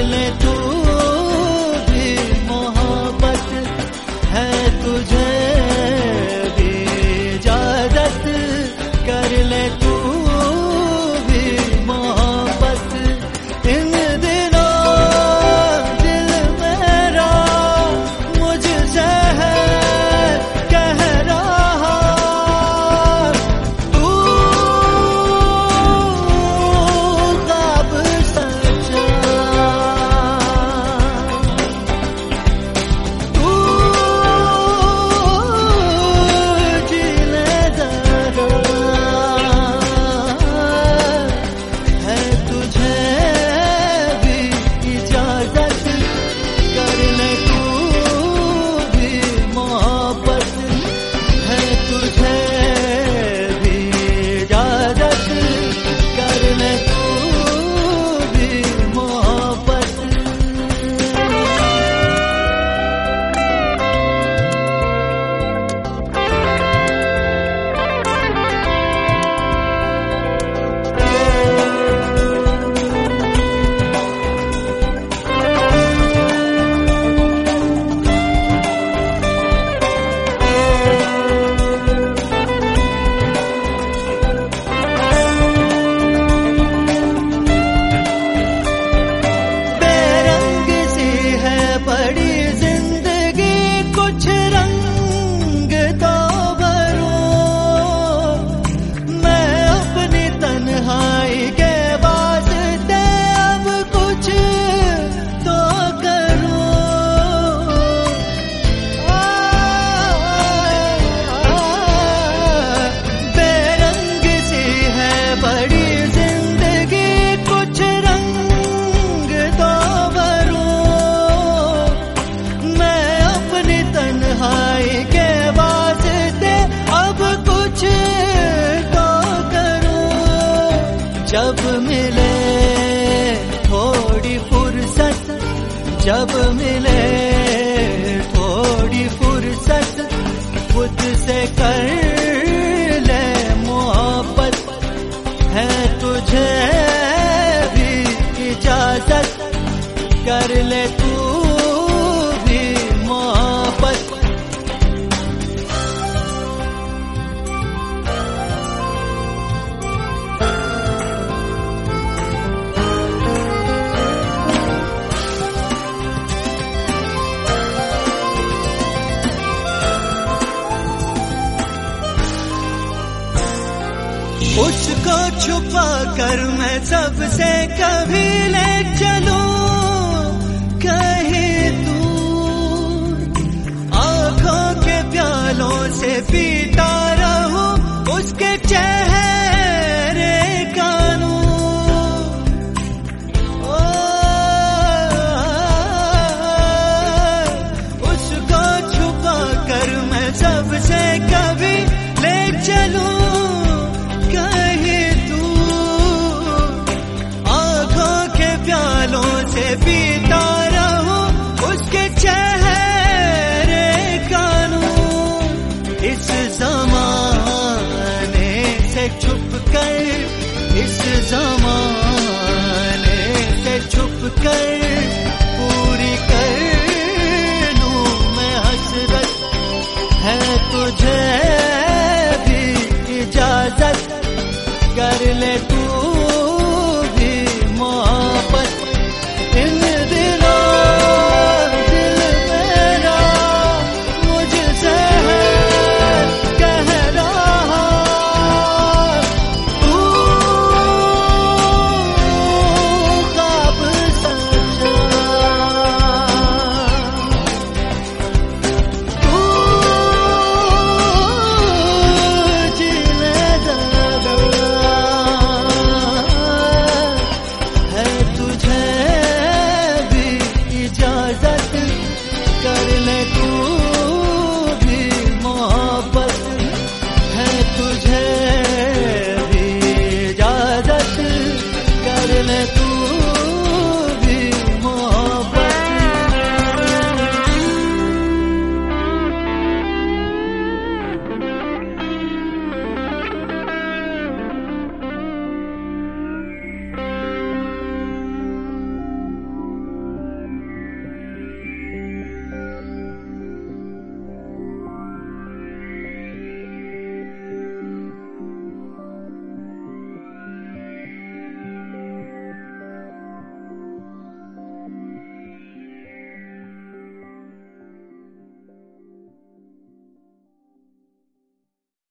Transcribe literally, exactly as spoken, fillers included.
ले तू भी मोहब्बत है तुझे भी इजाजत कर ले तू भी मोहब्बत। इन दिनों दिल मेरा मुझसे है कह रहा तू ख्वाब सच्चा, तू जी ले जरा है तुझे भी इजाजत कर ले तू भी मोहब्बत है तुझे भी इजाजत कर ले तू भी मोहब्बत। बेरंग सी है बड़ी जिंदगी कुछ रंग तो भरो, मैं अपनी तन्हाई के वास्ते अब कुछ तो करूं। बेरंग सी है बड़ी जिंदगी कुछ रंग तो भरूं, मैं अपनी तन्हाई के वास्ते अब कुछ तो करूं। जब मिले थोड़ी फुर्सत, जब मिले थोड़ी फुर्सत खुद से कर ले मोहब्बत है तुझे भी इजाजत कर ले तू भी मोहब्बत। उसको छुपा कर मैं सबसे कभी ले चलूं कहीं दूर, आंखों के प्यालों से पीता रहूं उसके चेहरे का नूर। ओ, उसको छुपा कर मैं सबसे कभी ले चलूं कहीं दूर, आंखों के प्यालों से पीता रहूं उसके चेहरे का नूर। इस ज़माने से छुप कर, इस ज़माने से छुप कर पूरी कर लूं मैं हसरत है तुझे भी इजाजत कर ले तू